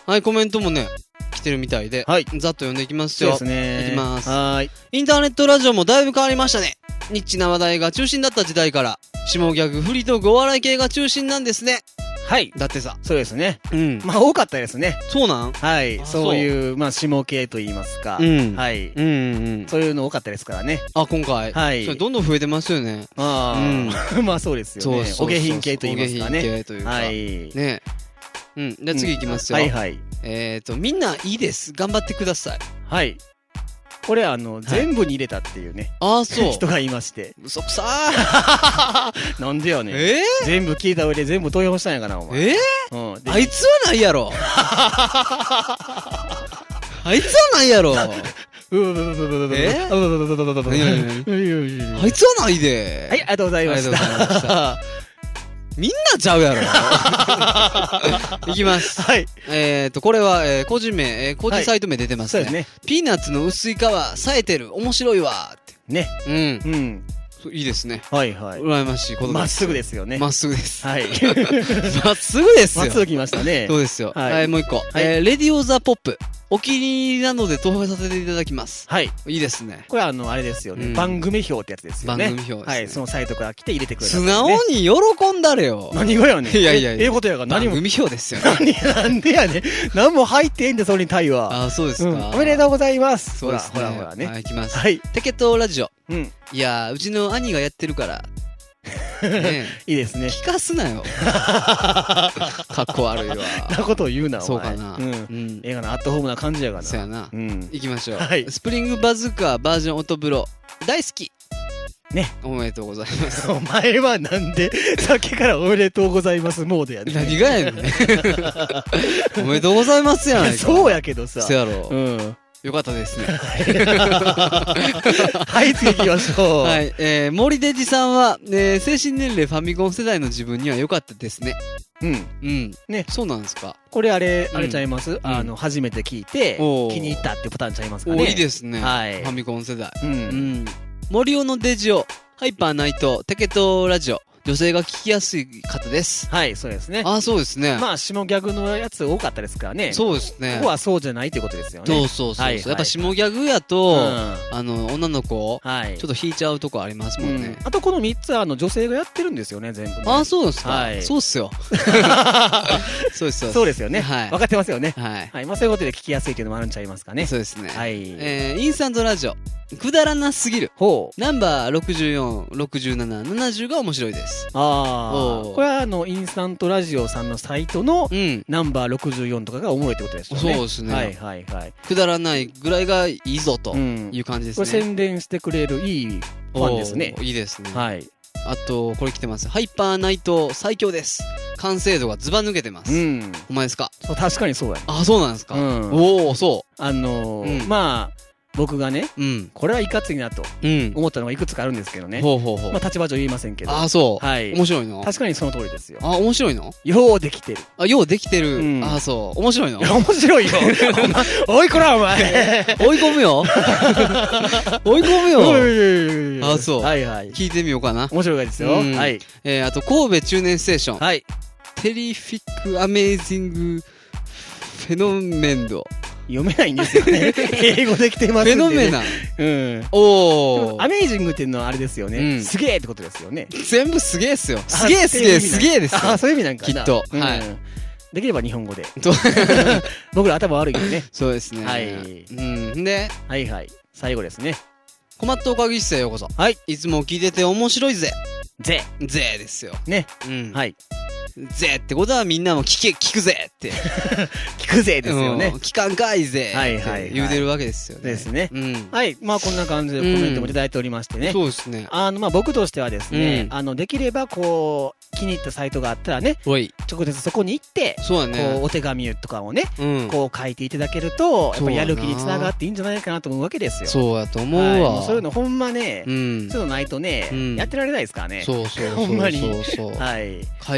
はい、コメントもね、来てるみたいで、 はい。 ざっと読んでいきますよ。 そうですね。 いきます。 はーい。 インターネットラジオもだいぶ変わりましたね。ニッチな話題が中心だった時代から、下ギャグ、フリートーク、お笑い系が中心なんですね。 はい。 だってさ。 そうですね。 うん。 まあ、多かったですね。 そうなん？ はい。そういう、まあ、下系と言いますか。 うん。 はい。 うん。 そういうの多かったですからね。 あ、今回。 はい。 それどんどん増えてますよね。 ああ。まあ、そうですよね。お下品系と言いますかね。 お下品系というか。 はい。 ね。うん。じゃあ次行きますよ。 はいはい。 みんないいです。頑張ってください。 はい。これ全部に入れたっていうね。 ああ、そう。 人がいまして。 嘘くさー。 なんでよね。全部聞いた上で全部投票したんやかな、お前。 あいつはないやろ。あいつはないやろ。あいつはないで。 はい、ありがとうございました。 みんなちゃうやろ。いきます。 はい。 これは、個人名、個人サイト名出てますね。 そうですね。 ピーナッツの薄い皮、冴えてる、面白いわ。 ね。 うん。いいですね。 はいはい。 羨ましいことです。 まっすぐですよね。 まっすぐです。 はい。 まっすぐですよ。 まっすぐ来ましたね。 そうですよ。はい、もう一個。レディオザポップ。お気に入りなので投票させていただきます。 はい。 いいですね。 これあれですよね。番組表ってやつですよね。 番組表です。 はい。そのサイトから来て入れてくれる。 素直に喜んだれよ。 何がやねん。 いやいやいや。 ええことやから何も。 番組表ですよ。 なんでやねん。何も入ってんで、それにタイは。 あ、そうですか。 おめでとうございます。 ほら、ほらほらね。はい、いきます。はい。テケトラジオ。うん。いや、うちの兄がやってるから。 いいですね。 聞かすなよ。かっこ悪いわ。 なことを言うな、 そうかな。 映画のアットホームな感じやがな。 そうやな。行きましょう。スプリングバズーカーバージョン音風呂。大好き。 ね。 おめでとうございます。 お前はなんで、さっきからおめでとうございますモードやねん。 何がやねん。おめでとうございますやん。 そうやけどさ。 そうやろ。よかったですね。 はい、次行きましょう。 はい。森デジさんは、精神年齢ファミコン世代の自分には良かったですね。うん。ね。そうなんですか。 これあれちゃいます初めて聞いて、気に入ったってパターンちゃいますかね。 いいですね。はい。ファミコン世代。 うん。 森尾のデジオ、ハイパーナイト、テケトラジオ。女性が聞きやすい方です。 はい、そうですね。 あ、そうですね。 まあ、下ギャグのやつ多かったですからね。 そうですね。 ここはそうじゃないってことですよね。 そう。やっぱ下ギャグやと、女の子、ちょっと引いちゃうとこありますもんね。 あとこの3つは女性がやってるんですよね、全部。 あ、そうですか。そうっすよ。そうです。 そうですよね。はい。分かってますよね。 はい。 まあ、そういうことで聞きやすいっていうのもあるんちゃいますかね。 そうですね。 はい。 インスタントラジオ。くだらなすぎる。ナンバー64、67、70が面白いです。 ああ。これはインスタントラジオさんのサイトのナンバー64とかがおもろいってことですよね。 そうですね。 はい。 くだらないぐらいがいいぞという感じですね。 これ宣伝してくれるいいファンですね。 いいですね。 はい。 あと、これ来てます。ハイパーナイト最強です。完成度がズバ抜けてます。お前ですか？ 確かにそうや。 あ、そうなんですか。おお、そう。 まあ、僕がね、これはいかついなと思ったのがいくつかあるんですけどね。まあ立場上言いませんけど。 あ、そう。 はい。 面白いの？ 確かにその通りですよ。 あ、面白いの？ ようできてる。 あ、ようできてる。あ、そう。面白いの？ 面白いよ。おいこらお前。 追い込むよ。追い込むよ。あ、そう。 はい。 聞いてみようかな。 面白いですよ。はい。 あと、神戸中年ステーション。 はい。 テリフィックアメイジングフェノメンド。 読めないんですよね。英語できてますんで。 フェノメナ。 おー。アメイジングっていうのはあれですよね。すげえってことですよね。 全部すげえっすよ。すげえですよ。 あ、そういう意味なんかな。きっと。はい。 できれば日本語で。僕ら頭悪いけどね。 そうですね。 はい。 で、 はい。最後ですね。 困ったおかげ室へようこそ。 はい。 いつも聞いてて面白いぜ。 ぜですよ。 ね。はい。 ぜってことはみんなも聞くぜって。 聞くぜですよね。 聞かんかいぜって言うてるわけですよね。 ですね。はい。まあこんな感じでコメントもいただいておりましてね。 そうですね。 まあ僕としてはですね、できればこう、気に入ったサイトがあったらね、直接そこに行って、こうお手紙とかをね、こう書いていただけると、やっぱやる気につながっていいんじゃないかなと思うわけですよ。 そうやと思うわ。 そういうのほんまね、そういうのないとね、やってられないですからね。 そう。 ほんまに。 はい。会社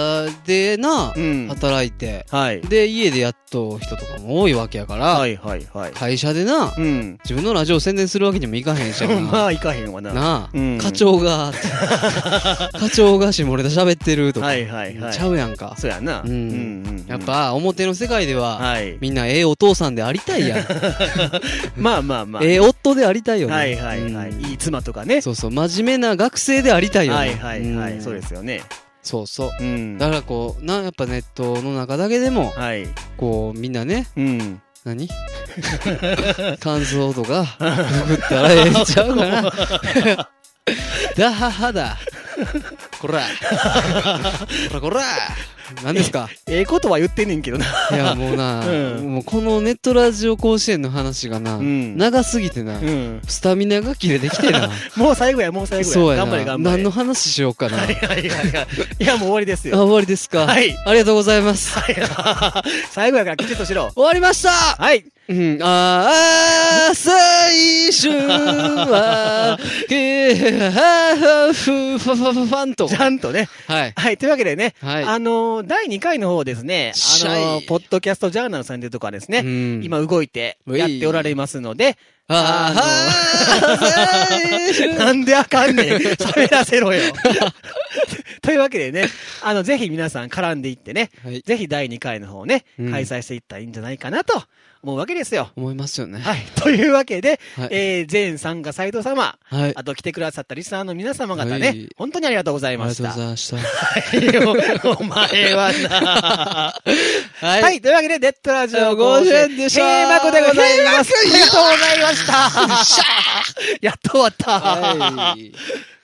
社でな、働いて、で、家でやっと人とかも多いわけやから、会社でな、自分のラジオ宣伝するわけにもいかへんしな。 まあ、いかへんわな。 なあ、課長が下ネタ喋ってるとか、ちゃうやんか。 そうやな。 やっぱ、表の世界では、みんなお父さんでありたいやん。 まあ。 夫でありたいよね。 いい妻とかね。 そうそう、真面目な学生でありたいよね。 そうですよね。 そうそう。だからこう、やっぱネットの中だけでも、こう、みんなね、何感想とか、ググったらええんちゃうかな。だははだ。こら。こら。何ですか？ ことは言ってんねんけどな。 いや、もうな、もうこのネットラジオ甲子園の話がな、長すぎてな、スタミナが切れてきてな。 もう最後や。 そうやな。 頑張れ。 何の話しようかな。 いや、もう終わりですよ。 終わりですか。はい。ありがとうございます。 最後やからきちっとしろ。 終わりました。 はい。 最初は、ファンと。 ちゃんとね。 はい。 というわけでね、第2回の方ですね、ポッドキャストジャーナルさんというところはですね、今動いてやっておられますので、なんであかんねん。喋らせろよ。というわけでね、ぜひ皆さん絡んでいってね、ぜひ第2回の方ね、開催していったらいいんじゃないかなと思うわけですよ。 思いますよね。 はい。というわけで、全参加斉藤様、あと来てくださったリスナーの皆様方ね、本当にありがとうございました。 ありがとうございました。 お前はな。はい。というわけで、ネットラジオ 50円でした。 閉幕でございます。ありがとうございました。やっと終わった。